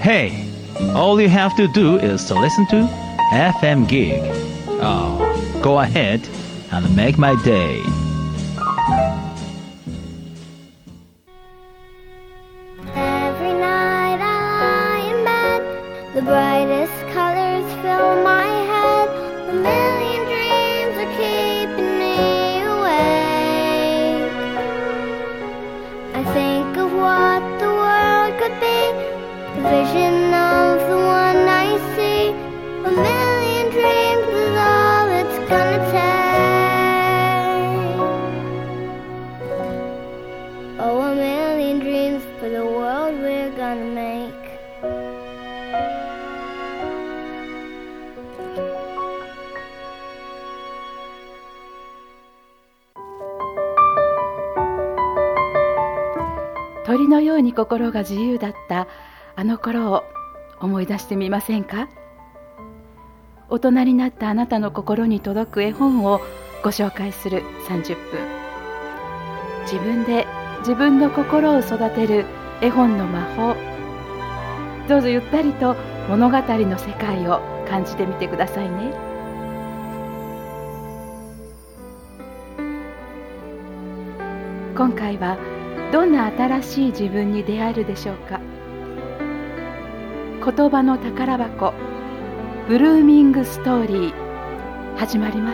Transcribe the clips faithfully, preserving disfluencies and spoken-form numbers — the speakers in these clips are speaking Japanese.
Hey, all you have to do is to listen to エフエム Gig. Oh, go ahead and make my day. Every night I lie in bed, the brightest colors fill my head. A million dreams are keeping me awake. I think of what the world could be, the vision of the one I see. A million dreams is all it's gonna take. Oh, a million dreams for the world we're gonna make. 鳥のように心が自由だったあの頃を思い出してみませんか？大人になったあなたの心に届く絵本をご紹介するさんじゅっぷん。自分で自分の心を育てる絵本の魔法。どうぞゆったりと物語の世界を感じてみてくださいね。今回はどんな新しい自分に出会えるでしょうか。言葉の宝箱ブルーミングストーリー始まります。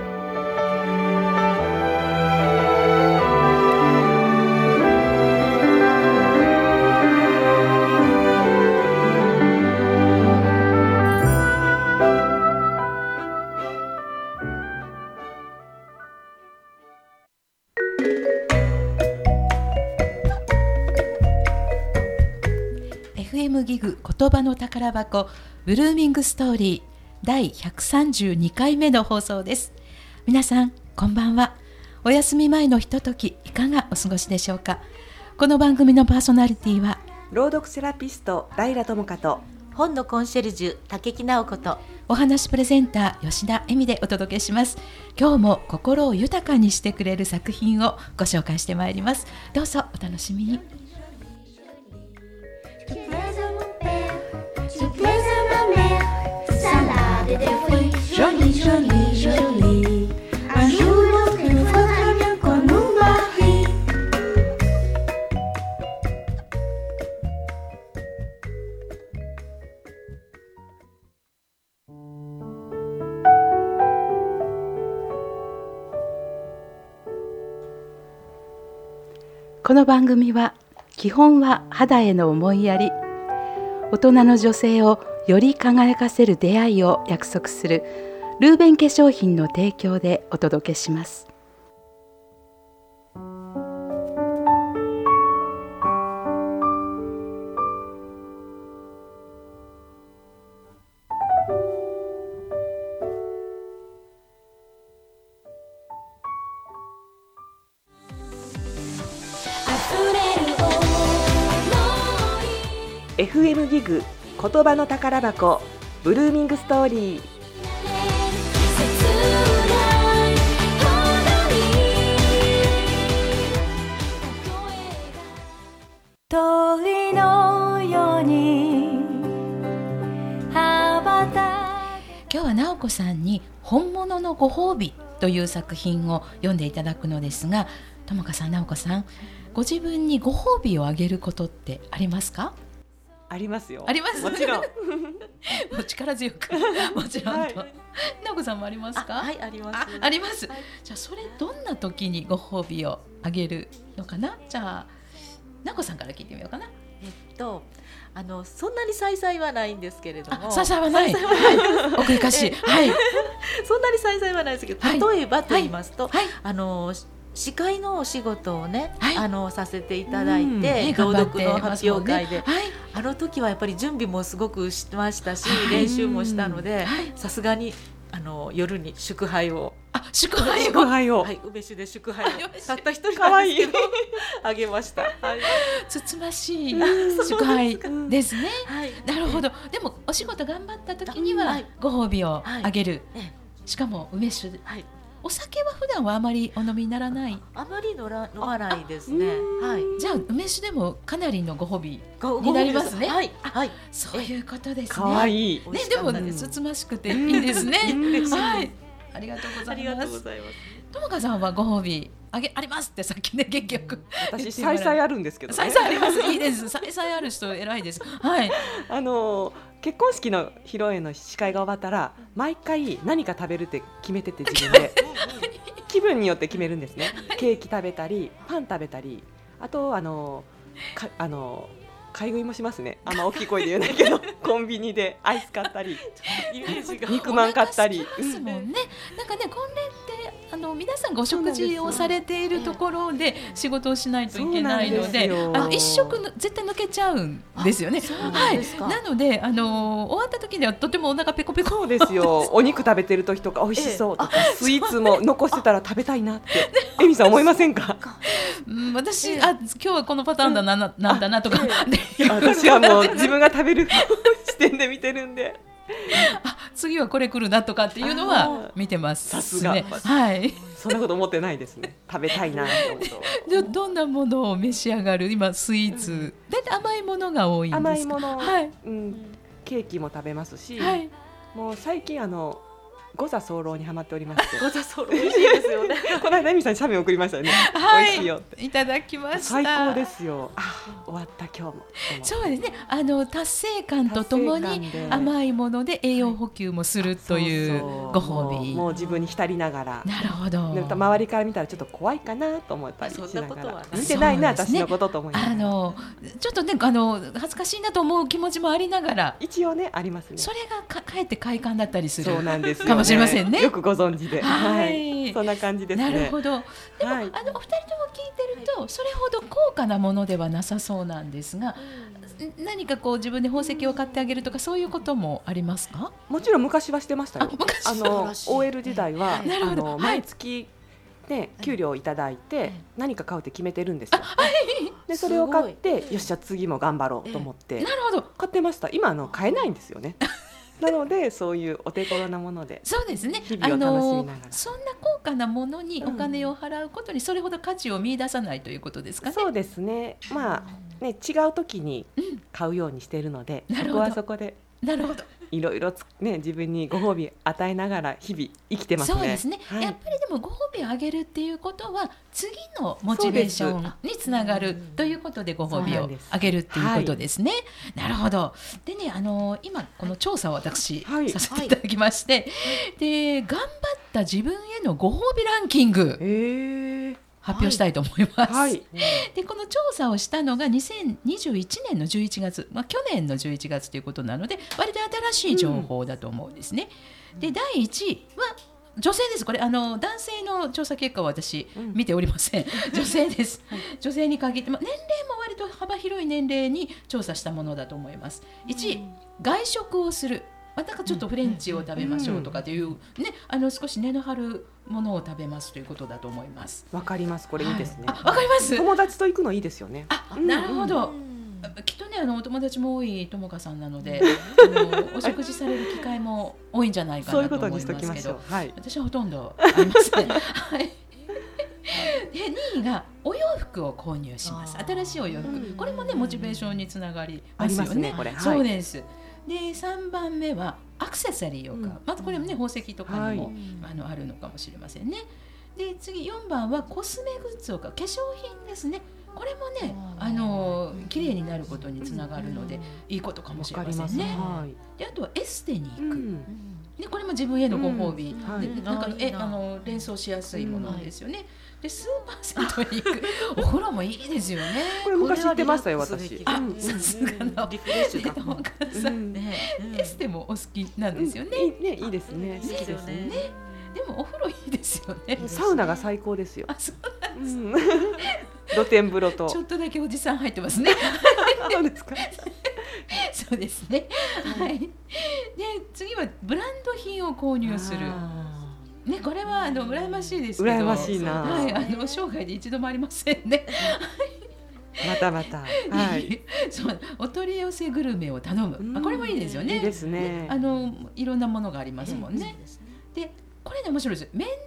エフエム ギグ言葉の宝箱ブルーミングストーリーだいひゃくさんじゅうにかいめの放送です。皆さんこんばんは。お休み前のひとときいかがお過ごしでしょうか。この番組のパーソナリティは朗読セラピストライラ智香と本のコンシェルジュ竹木直子とお話プレゼンター吉田恵美でお届けします。今日も心を豊かにしてくれる作品をご紹介してまいります。どうぞお楽しみに。 Jolie, jolie, jolie. Un jour l'autre, il faudra bien qu'on nous marie. この番組は基本は肌への思いやり、大人の女性をより輝かせる出会いを約束するルーベン化粧品の提供でお届けします。 エフエム ギグ言葉の宝箱ブルーミングストーリー。 鳥のように羽ばた今日は直子さんに本物のご褒美という作品を読んでいただくのですが、智香さん、直子さん、ご自分にご褒美をあげることってありますか？ ありますよ。 あります。 もちろん。 もう力強くもちろんと、はい、直子さんもありますか？ あ、はい、あります。 あ、あります、 はい、 じゃあそれどんな時にご褒美をあげるのかな。じゃあ直子さんから聞いてみようかな。 えっとあのそんなに細々はないんですけれども、 細々はない、はい、奥ゆかしい、はい、 そんなに細々はないですけど、 はい、 例えばと言いますと、 はい、 あの司会のお仕事をね、 はい、 あのさせていただいて、朗読の発表会で、 ね、はい、 あの時はやっぱり準備もすごくしましたし、はい、練習もしたので、さすがにあの夜に祝杯をあ祝杯を祝杯を、 はい、梅酒で祝杯をたった一人なんですけどあげました、はい、 つつましい祝杯ですね、 はい、 なるほど。でもお仕事頑張った時にはご褒美をあげる、 はい、 しかも梅酒、 はい、 お酒は普段はあまりお飲みにならない。 あまり飲ら飲まないですね。はい。 じゃあ梅酒でもかなりのご褒美ごになりますね。 はいはい。 そういうことですね。 かわいい。 ね、でもつつましくていいですね。はい。ありがとうございます。 ありがとうございます。 ともかさんはご褒美あげありますってさっきね結局私さいさいあるんですけどね。 さいさいあります。いいです。さいさいある人偉いです。はい。 あの結婚式の披露宴の司会が終わったら毎回何か食べるって決めてて自分で気分によって決めるんですね。ケーキ食べたりパン食べたり、あとあのかあの買い食いもしますね。あんま大きい声で言えないけどコンビニでアイス買ったりイメージが肉まん買ったり。 お腹空きますもんね。なんかね婚礼ってあの皆さんご食事をされているところで仕事をしないといけないので、あの一食の絶対抜けちゃうんですよね。はい。なのであの終わった時にはとてもお腹ペコペコ。 そうですよ。お肉食べてる時とか美味しそうとか、スイーツも残してたら食べたいなってエミさん思いませんか？ うん、私あ今日はこのパターンだな、な、なんだなとか、 私はもう自分が食べる視点で見てるんであ次はこれ来るなとかっていうのは見てます。 さすが、 はい。 そんなこと思ってないですね。食べたいなと思うとどんなものを召し上がる？今スイーツで、うん、甘いものが多いんですか？ 甘いもの、 はい、 うん、ケーキも食べますし、 はい、 もう最近あの五座候にハマっておりまして。 五座候美味しいですよね。 この間エミさんに写メ送りましたよね。 はい、 美味しいよって。 いただきました。 最高ですよ。あ、終わった今日も。 そうですね。あの達成感とともに甘いもので栄養補給もするというご褒美。 もう、もう自分に浸りながら。 なるほど。 でも周りから見たらちょっと怖いかなと思ったりしながら。 そんなことは見てないな、私のことと思いながら。 あのちょっとねあの恥ずかしいなと思う気持ちもありながら。 一応ねありますね。 それがかかえって快感だったりする。 そうなんですよね。 かもしれませんね。 よくご存知で、 はい、 そんな感じですね。 なるほど。でも、はい、あのお二人とも聞いてるとそれほど高価なものではなさそうなんですが、何かこう自分で宝石を買ってあげるとかそういうこともありますか？ もちろん昔はしてましたよ。 あ, あの オーエル 時代は、 あの毎月ね、給料をいただいて何か買うって決めてるんですよ。 はい、 でそれを買ってよっしゃ次も頑張ろうと思ってなるほど買ってました。今あの買えないんですよね。なのでそういうお手頃なものでそうですね、 日々を楽しみながら、 あのそんな高価なものにお金を払うことにそれほど価値を見出さないということですかね。 そうですね。まあね、違う時に買うようにしているので、うん、そこはそこでなるほどいろいろつ、ね、自分にご褒美与えながら日々生きてますね。 そうですね、はい、やっぱりでもご褒美をあげるっていうことは次のモチベーションにつながるということでご褒美をあげるっていうことですね。なるほど。でね、あの今この調査を私、はい、させていただきまして、はい、で頑張った自分へのご褒美ランキング、えー発表したいと思います、はい、でこの調査をしたのがにせんにじゅういちねんのじゅういちがつ、まあ、去年のじゅういちがつということなので割と新しい情報だと思うんですね、うん、でだいいちいは女性です。これあの男性の調査結果は私見ておりません、うん、女性です、はい、女性に限って、まあ、年齢も割と幅広い年齢に調査したものだと思います。いちい、外食をする、またちょっとフレンチを食べましょうとかという、ね、あの少し根の張るものを食べますということだと思います。 わかります。これいいですね。 はい、あ、わかります。 友達と行くのいいですよね。 あ、なるほど。きっとね、あのお友達も多いともかさんなのであのお食事される機会も多いんじゃないかなと思いますけど、そういうことにしときましょう。はい、私はほとんどありません、はい、でにいがお洋服を購入します。新しいお洋服、これもねモチベーションにつながりますよね。ありますね、これ。はい、そうです。でさんばんめはアクセサリーを買う、うん、またこれもね宝石とかにも、はい、あのあるのかもしれませんね。で次よんばんはコスメグッズを買う、化粧品ですね。これもねあの綺麗になることにつながるので、うん、いいことかもしれませんね。はい、であとはエステに行く、うん、でこれも自分へのご褒美、うん、はい、でなんかえあの連想しやすいものですよね。うん、でスーパー銭湯に行くお風呂もいいですよね。 これ昔言ってましたよ私。 あ、さすがのリフレッシュだと思うからね。エステもお好きなんですよね。 いいね、いいですね。好きですね。 でもお風呂いいですよね。 サウナが最高ですよ。 あ、そうなんです。 露天風呂とちょっとだけおじさん入ってますね。 そうですか。 そうですね。はい。で次はブランド品を購入する。ね、これはあの羨ましいですけど。 羨ましいな。 はい、あの生涯で一度もありませんね。 またまた。はい。 そう、お取り寄せグルメを頼む。まあこれもいいですよね。 いいですね。 あのいろんなものがありますもんね。でこれね面白いです。メンテナ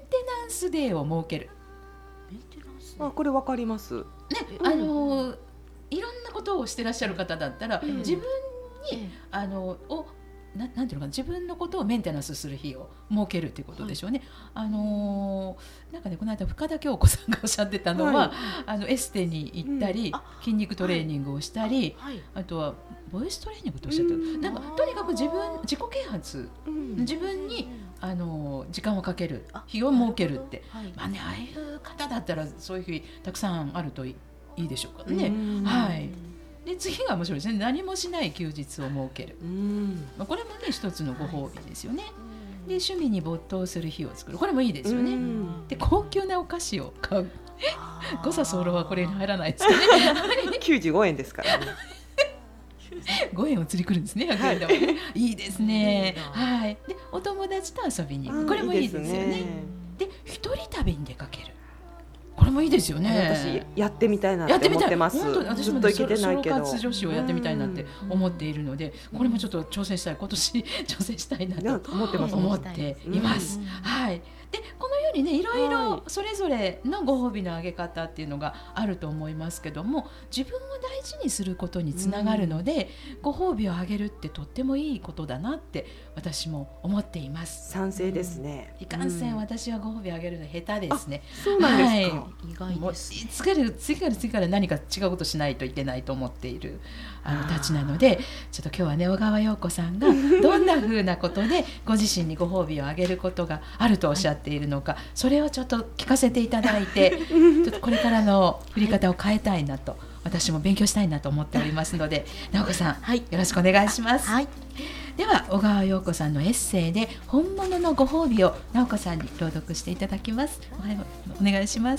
ナンスデーを設ける、 メンテナンスあこれわかります。 ね、あのいろんなことをしてらっしゃる方だったら、 うん自分にあのをななんていうのかな、自分のことをメンテナンスする日を設けるということでしょうね。はい、あのー、なんかねこの間深田恭子さんがおっしゃってたのは、はい、あのエステに行ったり、うん、筋肉トレーニングをしたり、はい、あとはボイストレーニングとおっしゃってた、うん、なんかとにかく自分自己啓発、うん、自分にあの時間をかける日を設けるって、はい、まあね、ああいう方だったらそういう日たくさんあるといいいでしょうかね。はい。で次が面白いですね。何もしない休日を設ける。まあ、これもね一つのご褒美ですよね。で趣味に没頭する日を作る。これもいいですよね。で高級なお菓子を買う。誤差総論はこれに入らないですかね。 きゅうじゅうごえんですからね。 ごえんを釣り来るんですね。はい、いいですね。はい。でお友達と遊びに行く。これもいいですよね。で一人旅に出かける。これもいいですよね。 私やってみたいなって思ってます。 私もねソロ活女子をやってみたいなって思っているので、これもちょっと挑戦したい、今年挑戦したいなと思ってます。思っています。はい。でこのようにねいろいろそれぞれのご褒美のあげ方っていうのがあると思いますけども、自分を大事にすることにつながるので、ご褒美をあげるってとってもいいことだなって私も思っています。 賛成ですね。 いかんせん私はご褒美あげるの下手ですね。 そうなんですか。 意外です。 次から次から次から何か違うことしないといけないと思っているあのたちなので、ちょっと今日はね小川陽子さんがどんな風なことでご自身にご褒美をあげることがあるとおっしゃっているのか、それをちょっと聞かせていただいて、ちょっとこれからの振り方を変えたいなと、私も勉強したいなと思っておりますので、直子さん、はい、よろしくお願いします。はい、では小川陽子さんのエッセイで本物のご褒美を直子さんに朗読していただきます。お, お願いします。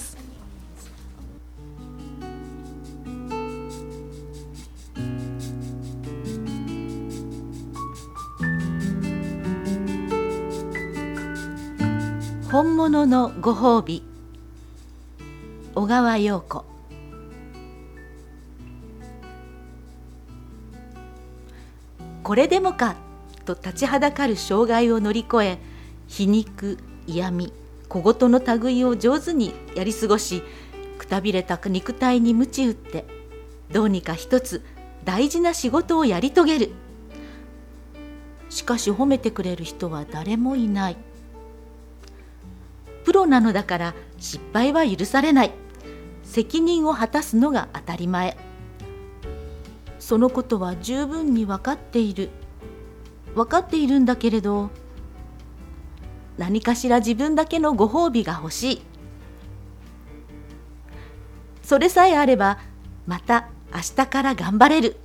本物のご褒美。小川陽子。これでもかと立ちはだかる障害を乗り越え、皮肉、嫌味、小言の類を上手にやり過ごし、くたびれた肉体に鞭打って、どうにか一つ大事な仕事をやり遂げる。しかし褒めてくれる人は誰もいない。プロなのだから失敗は許されない。責任を果たすのが当たり前。そのことは十分に分かっている。分かっているんだけれど、何かしら自分だけのご褒美が欲しい。それさえあれば、また明日から頑張れる。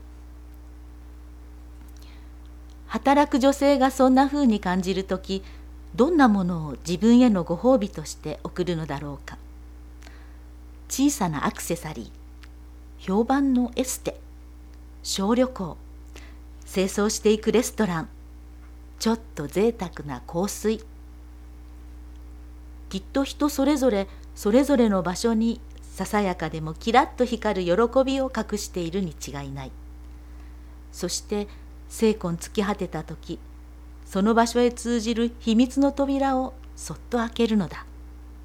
働く女性がそんなふうに感じるとき、どんなものを自分へのご褒美として贈るのだろうか。小さなアクセサリー、評判のエステ、小旅行、清掃していくレストラン、ちょっと贅沢な香水。きっと人それぞれそれぞれの場所にささやかでもキラッと光る喜びを隠しているに違いない。そして精魂尽き果てたとき、その場所へ通じる秘密の扉をそっと開けるのだ。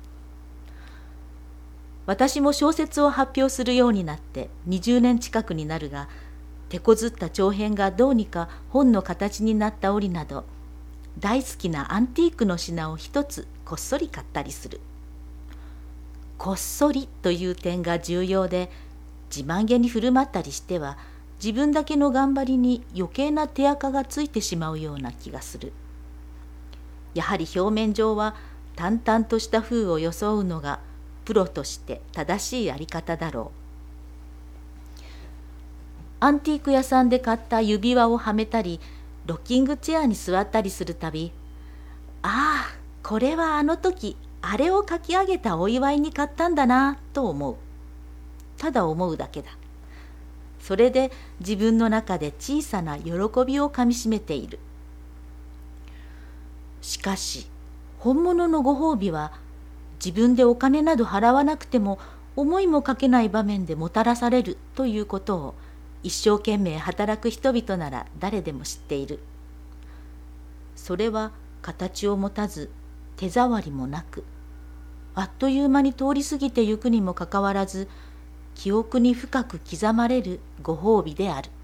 私も小説を発表するようになってにじゅうねん近くになるが、手こずった長編がどうにか本の形になった折など、大好きなアンティークの品を一つこっそり買ったりする。こっそりという点が重要で、自慢げに振る舞ったりしては、自分だけの頑張りに余計な手垢がついてしまうような気がする。やはり表面上は淡々とした風を装うのがプロとして正しいやり方だろう。アンティーク屋さんで買った指輪をはめたり、ロッキングチェアに座ったりするたび、ああ、これはあの時あれを書き上げたお祝いに買ったんだなと思う。ただ思うだけだ。それで自分の中で小さな喜びをかみしめている。しかし本物のご褒美は、自分でお金など払わなくても思いもかけない場面でもたらされるということを、一生懸命働く人々なら誰でも知っている。それは形を持たず手触りもなく、 あっという間に通り過ぎてゆくにもかかわらず、記憶に深く刻まれるご褒美である。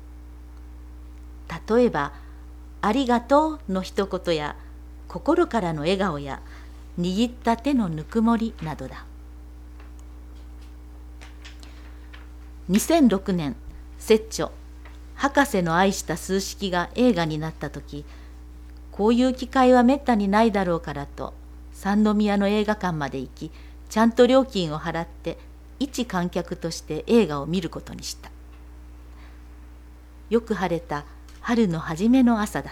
例えば、ありがとうの一言や、心からの笑顔や、握った手のぬくもりなどだ。にせんろくねん、拙著、博士の愛した数式が映画になったとき、こういう機会はめったにないだろうからと、三宮の映画館まで行き、ちゃんと料金を払って、一観客として映画を見ることにした。よく晴れた春の初めの朝だった。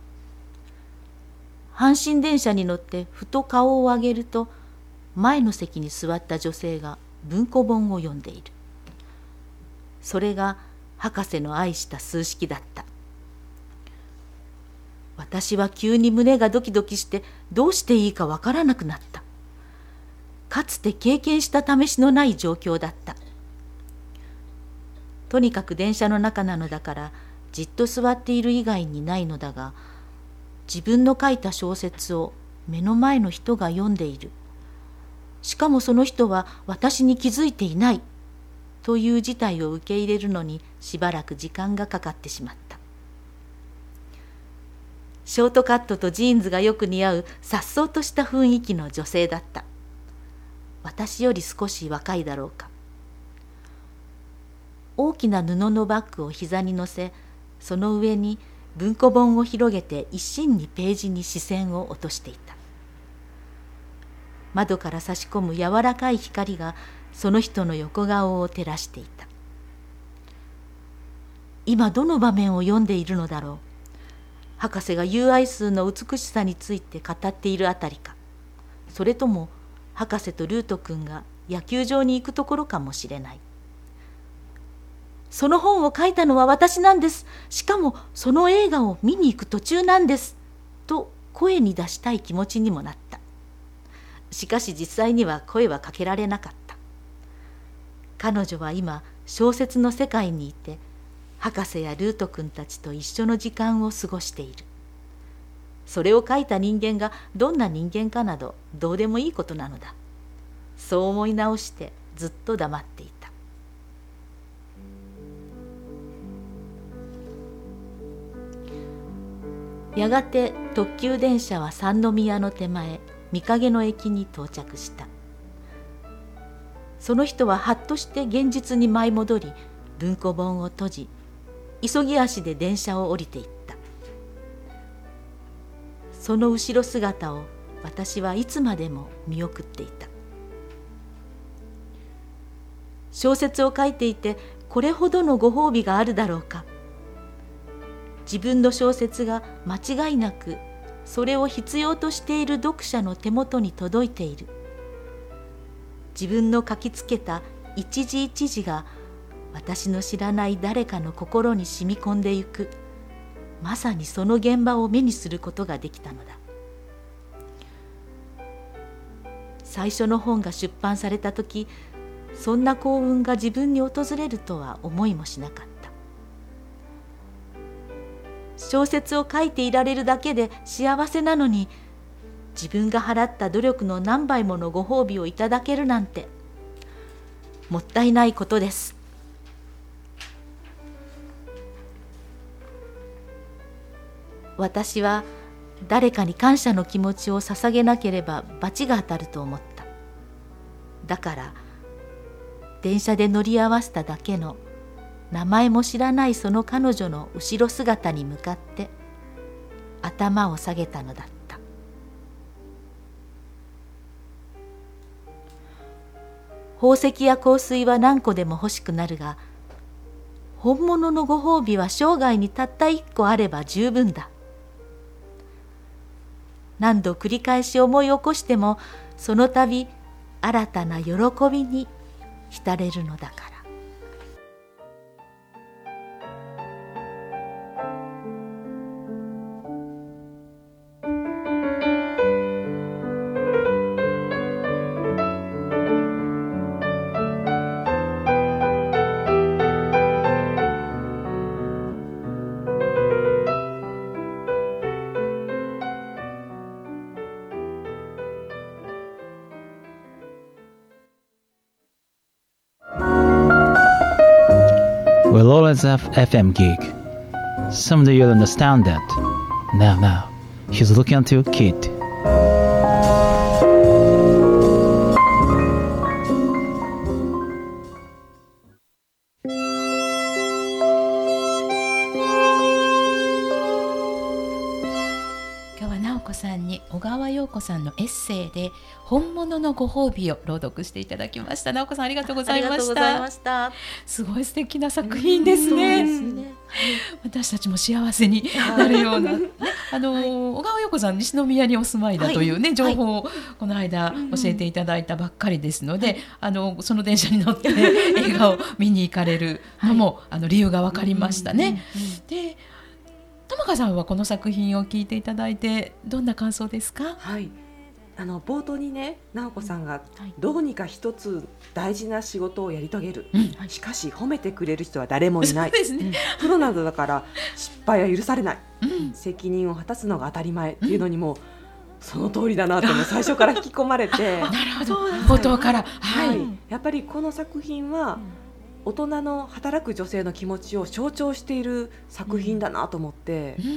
阪神電車に乗ってふと顔を上げると、前の席に座った女性が文庫本を読んでいる。それが博士の愛した数式だった。私は急に胸がドキドキしてどうしていいかわからなくなった。かつて経験した試しのない状況だった。とにかく電車の中なのだからじっと座っている以外にないのだが、自分の書いた小説を目の前の人が読んでいる。しかもその人は私に気づいていないという事態を受け入れるのにしばらく時間がかかってしまった。ショートカットとジーンズがよく似合う颯爽とした雰囲気の女性だった。私より少し若いだろうか。大きな布のバッグを膝に乗せ、その上に文庫本を広げて一心にページに視線を落としていた。窓から差し込む柔らかい光がその人の横顔を照らしていた。今どの場面を読んでいるのだろう。博士が友愛数の美しさについて語っているあたりか、それとも博士とルート君が野球場に行くところかもしれない。その本を書いたのは私なんです。しかもその映画を見に行く途中なんです。と声に出したい気持ちにもなった。しかし実際には声はかけられなかった。彼女は今小説の世界にいて、博士やルート君たちと一緒の時間を過ごしている。それを書いた人間がどんな人間かなどどうでもいいことなのだ。そう思い直してずっと黙っていた。やがて特急電車は三宮の手前、御影の駅に到着した。その人ははっとして現実に舞い戻り、文庫本を閉じ、急ぎ足で電車を降りていった。その後ろ姿を私はいつまでも見送っていた。小説を書いていてこれほどのご褒美があるだろうか。自分の小説が間違いなくそれを必要としている読者の手元に届いている。自分の書きつけた一字一字が私の知らない誰かの心に染み込んでゆく、まさにその現場を目にすることができたのだ。最初の本が出版されたとき、そんな幸運が自分に訪れるとは思いもしなかった。小説を書いていられるだけで幸せなのに、自分が払った努力の何倍ものご褒美をいただけるなんて、もったいないことです。私は誰かに感謝の気持ちを捧げなければ罰が当たると思った。だから電車で乗り合わせただけの名前も知らないその彼女の後ろ姿に向かって頭を下げたのだった。宝石や香水は何個でも欲しくなるが、本物のご褒美は生涯にたった一個あれば十分だ。何度繰り返し思い起こしても、その度新たな喜びに浸れるのだから。 was a F M gig. Someday you'll understand that. Now, now, he's looking at your kid. 今日は直子さんに小川陽子さんのエッセイで本物のご褒美を朗読していただきました。直子さんありがとうございました。 ありがとうございました。 すごい素敵な作品ですね。 そうですね。 私たちも幸せになるような、ね、あの、はい、小川陽子さん西宮にお住まいだというね、はい、情報をこの間教えていただいたばっかりですので、はい、あのその電車に乗って映画を見に行かれるのも、はい、あの理由が分かりましたね。で、玉川さんはこの作品を聞いていただいてどんな感想ですか？ はい、あの冒頭にね、直子さんがどうにか一つ大事な仕事をやり遂げる、うん、しかし褒めてくれる人は誰もいない、 そうですね、 プロなどだから失敗は許されない、うん、責任を果たすのが当たり前っていうのにも、うん、その通りだなって最初から引き込まれてなるほど、冒頭から、 はいはい、やっぱりこの作品は、うん、大人の働く女性の気持ちを象徴している作品だなと思って、うん、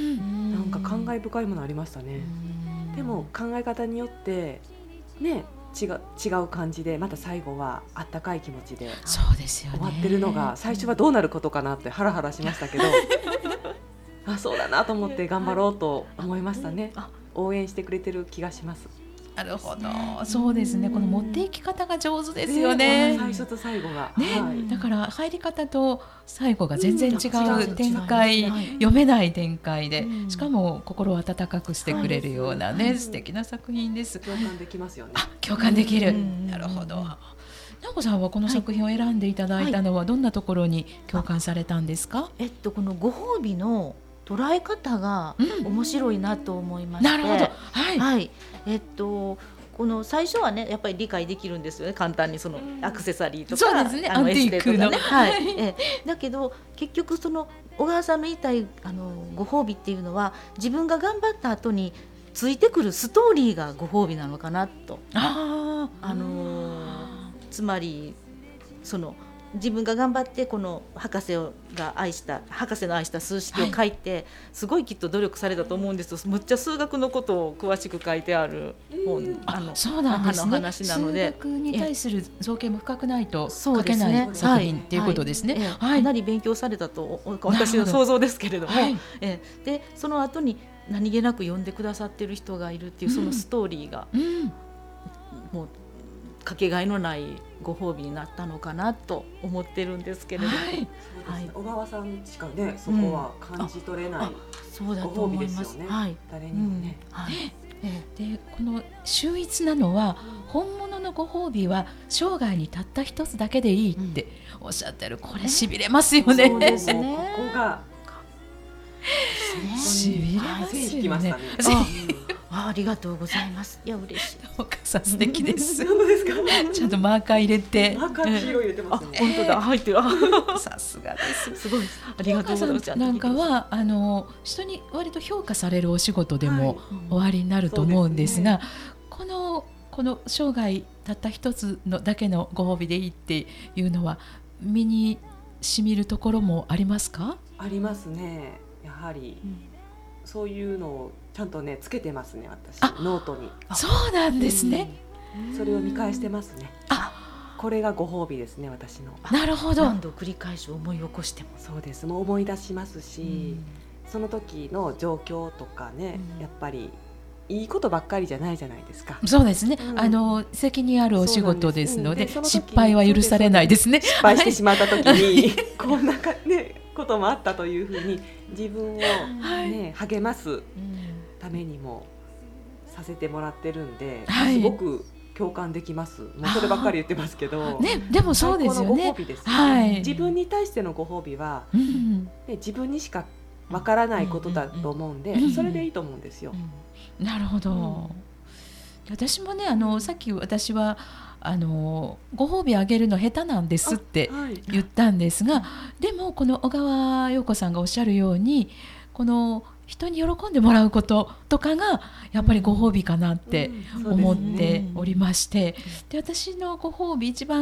なんか感慨深いものありましたね。でも考え方によってね、違う、違う感じでまた最後はあったかい気持ちで終わってるのが、最初はどうなることかなってハラハラしましたけどあ、そうだなと思って頑張ろうと思いましたね。応援してくれてる気がします。 なるほど、そうですね。この持っていき方が上手ですよね。 ね、最初と最後が、 ね、はい、だから入り方と最後が全然違う展開、 うん、 読めない展開で、うん、しかも心を温かくしてくれるようなね、はい、素敵な作品です。 共感できますよね。 あ、共感できる、うん、なるほど。直子さんはこの作品を選んでいただいたのはどんなところに共感されたんですか？ えっと、このご褒美の捉え方が面白いなと思いまして、 うん、なるほど、はい、 はい、えっとこの最初はねやっぱり理解できるんですよね、簡単にそのアクセサリーとか、 そうですね、 あのアンティークの、 エステとかね、はい、えだけど結局その小川さんの言いたいあのご褒美っていうのは、自分が頑張った後についてくるストーリーがご褒美なのかなと。あ、あのつまりその自分が頑張ってこの博士が愛した博士の愛した数式を書いて、はい、すごいきっと努力されたと思うんですよ。むっちゃ数学のことを詳しく書いてある本、あのそうなんですね、 話なので、 数学に対する造形も深くないと書けない作品っていうことですね。 はいはい、かなり勉強されたと私の想像ですけれども、はい、えでその後に何気なく読んでくださってる人がいるっていうそのストーリーが、うんうん、もうかけがえのないご褒美になったのかなと思ってるんですけれども、はいはい、小川さんしかねそこは感じ取れない、うん、ご褒美ですよね、はい、誰にもね、うん、はい、 でこの秀逸なのは、本物のご褒美は生涯にたった一つだけでいいっておっしゃってる、これしびれますよね。 そうですね、ここがしびれますよね。 あ, ありがとうございます。いや嬉しい。 お母さん素敵です。 本当ですか。 ちゃんとマーカー入れて。 マーカー色入れてますね。 本当だ、入ってる。 さすがです。 すごい。ありがとうございます。 なんかはあの人に割と評価されるお仕事でも終わりになると思うんですが、はい、うん、ですね、このこの生涯たった一つのだけのご褒美でいいっていうのは身に染みるところもありますか？ ありますね。やはり、うん、そういうのをちゃんとねつけてますね、私ノートに。 そうなんですね、 うん、それを見返してますね。あ、これがご褒美ですね、私の。 なるほど。 何度繰り返し思い起こしても。 そうです、もう思い出しますし、うん、その時の状況とかね、うん、やっぱりいいことばっかりじゃないじゃないですか。 そうですね、うん、あの責任あるお仕事ですの で, です、うん、で失敗は許されないですね。 失敗してしまった時にこんなか、ね、こともあったというふうに自分を、ね、はい、励ますためにもさせてもらってるんで、はい、すごく共感できます。もうそればっかり言ってますけど、 ね、でもそうですよね。 最高のご褒美ですね、 はい、 自分に対してのご褒美は、うん、ね、自分にしかわからないことだと思うんで、うんうんうん、それでいいと思うんですよ、 うん、なるほど、うん、私もね、あのさっき私はあのご褒美あげるの下手なんですって言ったんですが、はい、でもこの小川陽子さんがおっしゃるように、この人に喜んでもらうこととかがやっぱりご褒美かなって思っておりまして、で私のご褒美、一番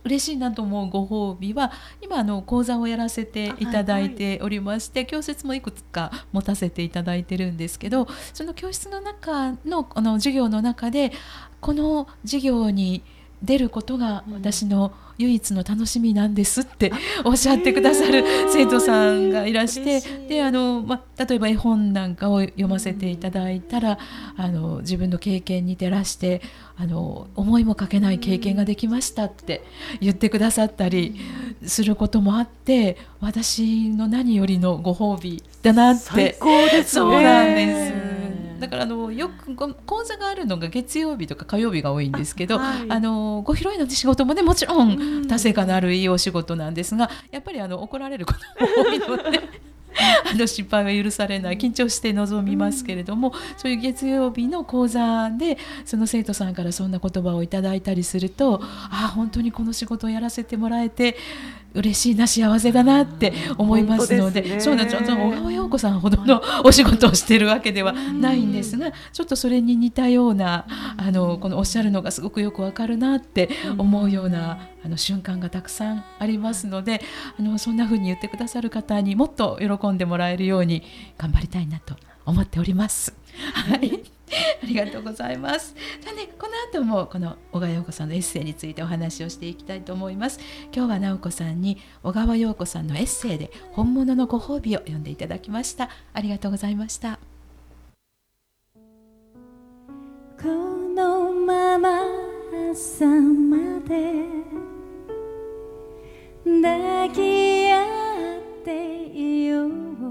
嬉しいなと思うご褒美は今あの講座をやらせていただいておりまして、はいはい、教室もいくつか持たせていただいてるんですけど、その教室の中のこの授業の中でこの授業に出ることが私の唯一の楽しみなんですっておっしゃってくださる生徒さんがいらして、であの、ま、例えば絵本なんかを読ませていただいたら、あの自分の経験に照らしてあの思いもかけない経験ができましたって言ってくださったりすることもあって、私の何よりのご褒美だなって。 最高ですね。 そうなんです。だからあのよく講座があるのが月曜日とか火曜日が多いんですけど、はい、あのご披露宴の仕事もねもちろん達成感のあるいいお仕事なんですが、やっぱりあの怒られることも多いのであの失敗は許されない、緊張して臨みますけれども、そういう月曜日の講座でその生徒さんからそんな言葉をいただいたりすると、あ本当にこの仕事をやらせてもらえて嬉しいな、幸せだなって思いますので、ね、そうなんです。小川陽子さんほどのお仕事をしているわけではないんですが、ちょっとそれに似たようなあのこのおっしゃるのがすごくよくわかるなって思うようなあの瞬間がたくさんありますので、あのそんな風に言ってくださる方にもっと喜んでもらえるように頑張りたいなと思っております。はい、ありがとうございます。さあね、この後もこの小川陽子さんのエッセイについてお話をしていきたいと思います。今日は直子さんに小川陽子さんのエッセイで本物のご褒美を読んでいただきました。ありがとうございました。 このまま朝まで抱き合っていよう。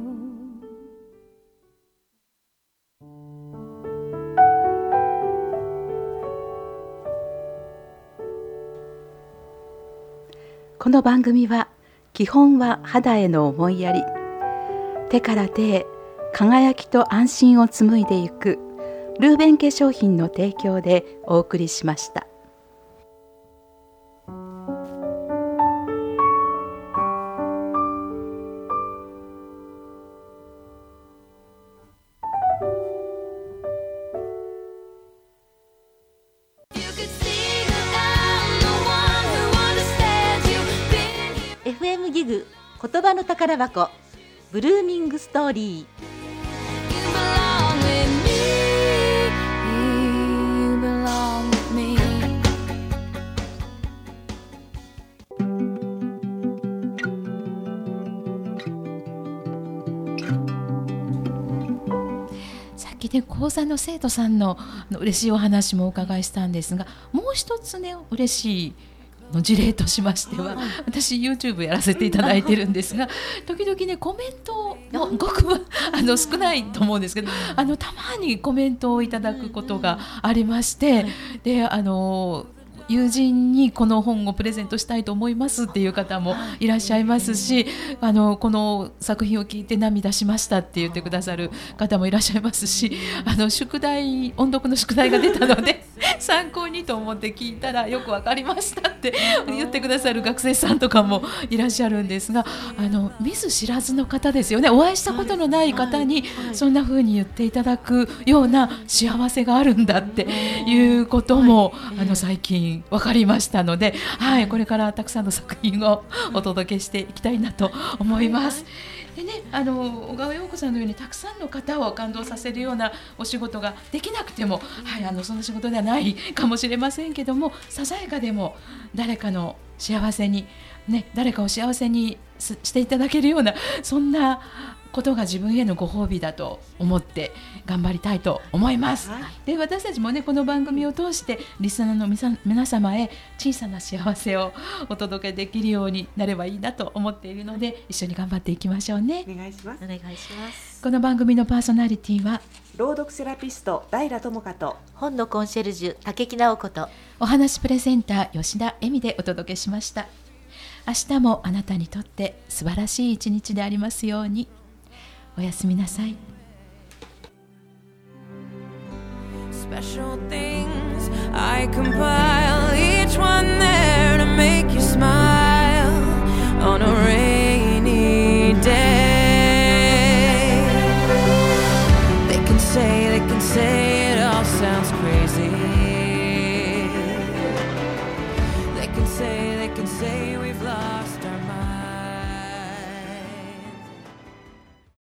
この番組は基本は肌への思いやり、手から手へ輝きと安心を紡いでいくルーベン化粧品の提供でお送りしました。 エフエム ギグ言葉の宝箱ブルーミングストーリー。 さっきね講座の生徒さんの嬉しいお話もお伺いしたんですが、もう一つね嬉しいの事例としましては、私 YouTube やらせていただいてるんですが、時々ねコメントもごくあの少ないと思うんですけど、あのたまにコメントをいただくことがありまして、であの友人にこの本をプレゼントしたいと思いますっていう方もいらっしゃいますし、あのこの作品を聞いて涙しましたって言ってくださる方もいらっしゃいますし、あの宿題音読の宿題が出たので参考にと思って聞いたらよくわかりましたって言ってくださる学生さんとかもいらっしゃるんですが、あの見ず知らずの方ですよね。お会いしたことのない方にそんな風に言っていただくような幸せがあるんだっていうこともあの最近分かりましたので、はい、これからたくさんの作品をお届けしていきたいなと思います。でね、あの小川陽子さんのようにたくさんの方を感動させるようなお仕事ができなくても、はい、あのそんな仕事ではないかもしれませんけども、ささやかでも誰かの幸せに、ね、誰かを幸せにしていただけるようなそんなことが自分へのご褒美だと思って頑張りたいと思います。で私たちもねこの番組を通してリスナーの皆様へ小さな幸せをお届けできるようになればいいなと思っているので、一緒に頑張っていきましょうね。 お願いします。 お願いします。 この番組のパーソナリティは朗読セラピスト平智香と本のコンシェルジュ竹木直子とお話プレゼンター吉田恵美でお届けしました。明日もあなたにとって素晴らしい一日でありますように。おやすみなさい。 Special things I compile, each one there to make you smile on a rainy day. They can say, they can say it all sounds crazy.